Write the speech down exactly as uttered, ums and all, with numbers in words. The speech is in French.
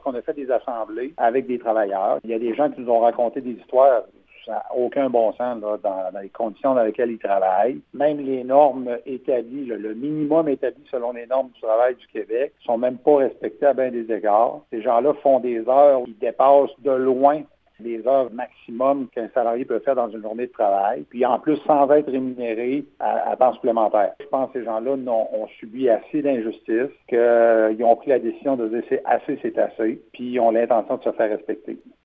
lorsqu'on a fait des assemblées avec des travailleurs, il y a des gens qui nous ont raconté des histoires. Ça n'a aucun bon sens là, dans, dans les conditions dans lesquelles ils travaillent. Même les normes établies, là, le minimum établi selon les normes du travail du Québec, ne sont même pas respectés à bien des égards. Ces gens-là font des heures qui dépassent de loin les heures maximum qu'un salarié peut faire dans une journée de travail, puis en plus sans être rémunéré à, à temps supplémentaire. Je pense que ces gens-là ont, ont subi assez d'injustice, qu'ils ont pris la décision de dire c'est assez, c'est assez, puis ils ont l'intention de se faire respecter.